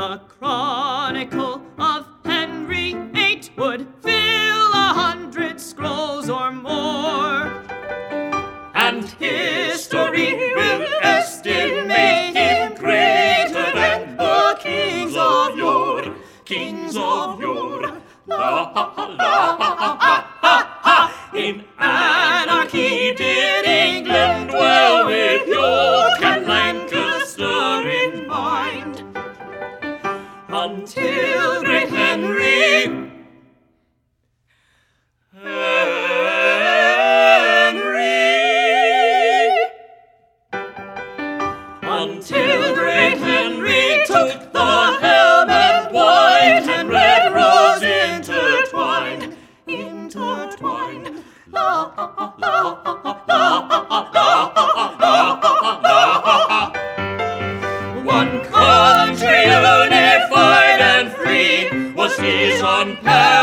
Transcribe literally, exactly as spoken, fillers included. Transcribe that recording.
The Chronicle of Henry the Eighth would fill a hundred scrolls or more, and history will estimate him greater than the kings of yore, kings of yore. La, ha, ha, la, ha, ha, ha, ha, ha. In anarchy did England dwell, with York and Lancaster in mind, until great Henry, Henry, until great Henry took the helm, and white and red rose intertwined, intertwined. La, ha, ha, la, ha, ha, la, ha, ha, la, ha, ha, la, ha, ha, la, ha, ha. One country unified and free was his unparalleled